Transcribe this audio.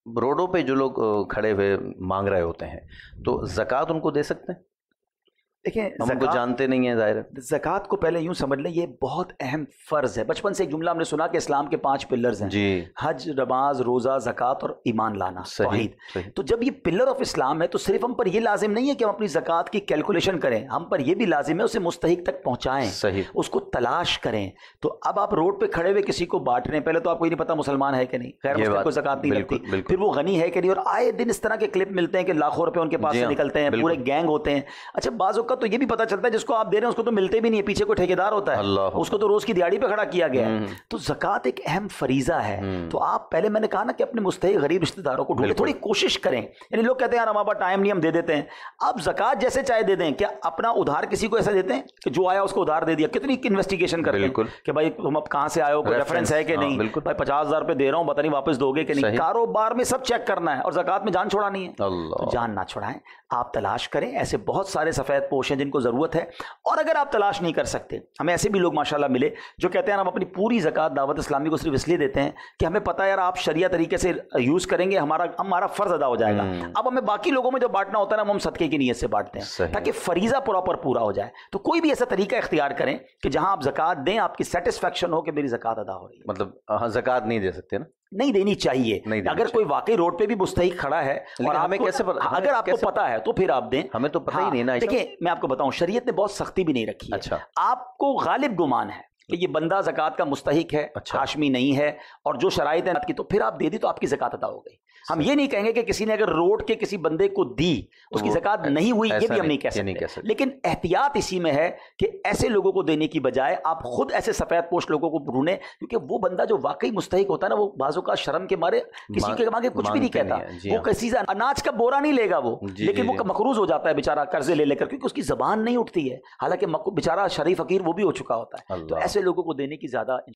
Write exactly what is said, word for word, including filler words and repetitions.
روڈوں پہ جو لوگ کھڑے ہوئے مانگ رہے ہوتے ہیں تو زکوٰۃ ان کو دے سکتے ہیں؟ دیکھیں ہم ان کو جانتے نہیں ہیں ظاہر ہے. زکوٰۃ کو پہلے یوں سمجھ لیں یہ بہت اہم فرض ہے. بچپن سے ایک جملہ ہم نے سنا کہ اسلام کے پانچ پلرز ہیں جی حج، نماز، روزہ، زکوٰۃ اور ایمان لانا، صحیح توحید. تو جب یہ پلر آف اسلام ہے تو صرف ہم پر یہ لازم نہیں ہے کہ ہم اپنی زکوٰۃ کی کیلکولیشن کریں، ہم پر یہ بھی لازم ہے اسے مستحق تک پہنچائیں، صحیح اس کو تلاش کریں. تو اب آپ روڈ پہ کھڑے ہوئے کسی کو بانٹ رہے ہیں، پہلے تو آپ کو یہ نہیں پتا مسلمان ہے کہ نہیں، غیر یہ مسلم بات کو زکوٰۃ نہیں بالکل- لگتی، بالکل. پھر وہ غنی ہے کہ نہیں. اور آئے دن اس طرح کے کلپ ملتے ہیں کہ لاکھوں روپے ان کے پاس جی سے ہاں، نکلتے ہیں، بالکل. پورے گینگ ہوتے ہیں. اچھا بعض اوقات تو یہ بھی پتا چلتا ہے جس کو آپ دے رہے ہیں اس کو تو ملتے بھی نہیں ہے، پیچھے کوئی ٹھیکیدار ہوتا ہے، اللہ اس کو تو روز کی دیہڑی پہ کھڑا کیا گیا ہے. تو زکوٰۃ ایک اہم فریضہ ہے. تو آپ پہلے میں نے کہا نا کہ اپنے مستحق غریب رشتہ داروں کو ڈھونڈیں، تھوڑی کوشش کریں. یعنی لوگ کہتے ہیں یار ہمارے پاس ٹائم نہیں ہم دے دیتے ہیں. آپ زکوٰۃ جیسے چاہے دے دیں، کیا اپنا ادھار کسی کو ایسا دیتے ہیں کہ جو آیا اس کو ادھار دے دیا؟ کتنی انویسٹیگیشن کرتے ہیں کہ بھائی تم اب کہاں سے آئے ہو، کوئی ریفرنس ہے کہ نہیں، بھائی پچاس ہزار روپے دے رہا ہوں پتہ نہیں واپس دو گے کہ نہیں. کاروبار میں سب چیک کرنا ہے اور زکوٰۃ میں جان چھوڑانی ہے. تو جان نہ چھوڑائیں، آپ تلاش کریں. ایسے بہت سارے سفید پوش ہیں جن کو ضرورت ہے. اور اگر آپ تلاش نہیں کر سکتے، ہمیں ایسے بھی لوگ ماشاءاللہ ملے جو کہتے ہیں ہم اپنی پوری زکوٰۃ دعوت اسلامی کو صرف اس لیے دیتے ہیں کہ ہمیں پتہ ہے یار آپ شریعہ طریقے سے یوز کریں گے، ہمارا ہمارا فرض ادا ہو جائے گا. اب ہمیں باقی لوگوں میں جو بانٹنا ہوتا ہے نا ہم صدقے کی نیت سے بانٹتے ہیں تاکہ فریضہ پراپر پورا ہو جائے. تو کوئی بھی ایسا طریقہ اختیار کریں کہ جہاں آپ زکوٰۃ دیں، آپ کی سیٹسفیکشن ہو کہ میری زکوٰۃ ادا ہو رہی ہے. مطلب ہاں زکوٰۃ نہیں دے سکتے نا، نہیں دینی چاہیے. اگر کوئی واقعی روڈ پہ بھی مستحق کھڑا ہے اور ہمیں کیسے اگر آپ کو پتا ہے تو پھر آپ دیں. ہمیں تو پتہ ہی نہیں نا. دیکھیں میں آپ کو بتاؤں، شریعت نے بہت سختی بھی نہیں رکھی ہے. اچھا آپ کو غالب گمان ہے کہ یہ بندہ زکوٰۃ کا مستحق ہے، ہاشمی نہیں ہے، اور جو شرائط ہیں کی تو پھر آپ دے دی تو آپ کی زکوٰۃ ادا ہو گئی. ہم یہ نہیں کہیں گے کہ کسی نے اگر روڈ کے کسی بندے کو دی اس کی زکوٰۃ نہیں ہوئی، یہ بھی ہم نہیں کہہ سکتے. لیکن احتیاط اسی میں ہے کہ ایسے لوگوں کو دینے کی بجائے آپ خود ایسے سفید پوش لوگوں کو ڈھونڈیں، کیونکہ وہ بندہ جو واقعی مستحق ہوتا ہے نا وہ بعضوں کا شرم کے مارے کسی کے مانگے کچھ بھی نہیں کہتا. وہ کسی سے اناج کا بورا نہیں لے گا وہ، لیکن وہ مقروض ہو جاتا ہے بیچارہ قرضے لے لے کر، کیونکہ اس کی زبان نہیں اٹھتی ہے، حالانکہ بیچارہ شریف فقیر وہ بھی ہو چکا ہوتا ہے. تو ایسے لوگوں کو دینے کی زیادہ